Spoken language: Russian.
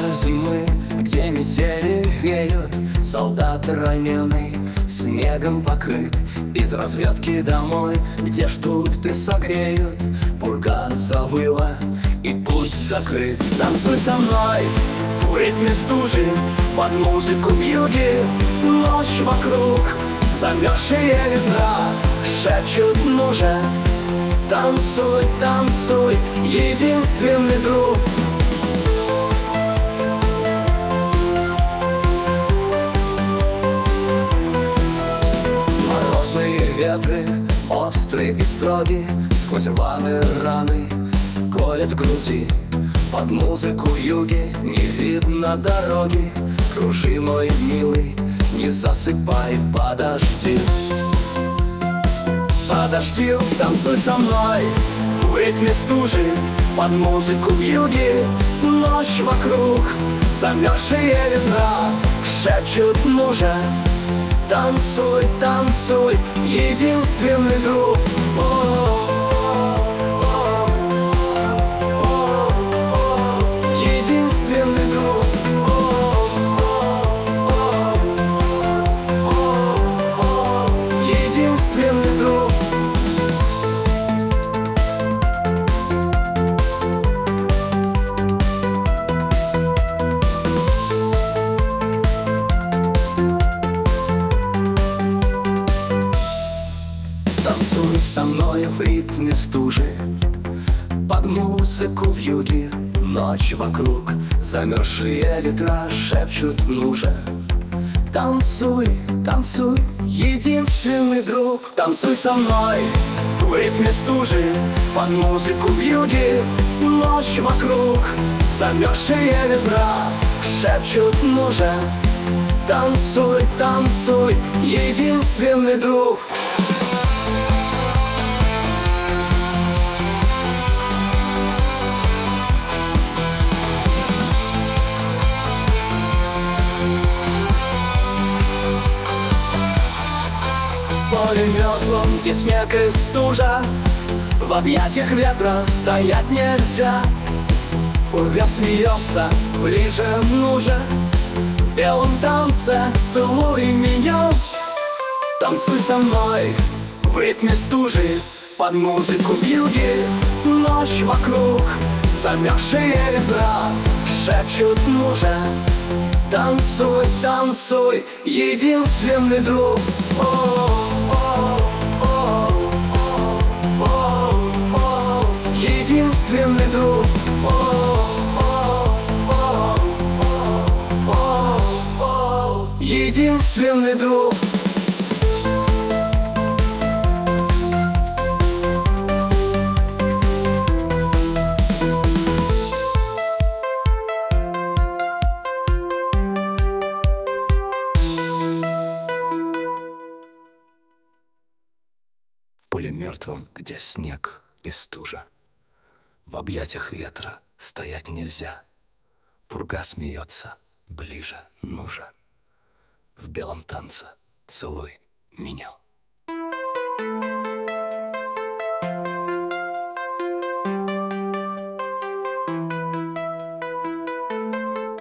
солнце зимы, где метели веют, солдат раненый, снегом покрыт. Без разведки домой, где ждут и согреют. Пурга завыла, и путь закрыт. Танцуй со мной в ритме стужи, под музыку вьюги. Ночь вокруг, замерзшие ветра шепчут «нужен». Танцуй, танцуй, единственный друг. Морозные ветры, острые и строгие, сквозь рваные раны колят в груди. Под музыку юги не видно дороги. Кружи, мой милый, не засыпай, подожди. Подожди, танцуй со мной в ритме стужи, под музыку вьюги. Ночь вокруг, замерзшие ветра шепчут «нужен». Танцуй, танцуй, единственный друг. Единственный друг. Единственный друг. Танцуй со мной в ритме стужи, под музыку вьюги. Ночь вокруг, замерзшие ветра шепчут «нужен». Танцуй, танцуй, единственный друг. Танцуй со мной в ритме стужи, под музыку вьюги. Ночь вокруг, замерзшие ветра шепчут «нужен». Танцуй, танцуй, единственный друг. В поле мертвом, где снег и стужа, в объятиях ветра стоять нельзя. Пурга смеется, ближе нужен. В белом танце целуй меня. Танцуй со мной в ритме стужи, под музыку вьюги. Ночь вокруг, замерзшие ветра шепчут «нужен». Танцуй, танцуй, единственный друг. Единственный друг. Единственный друг. В поле мертвом, где снег и стужа, в объятиях ветра стоять нельзя. Пурга смеется, ближе нужен. В белом танце целуй меня.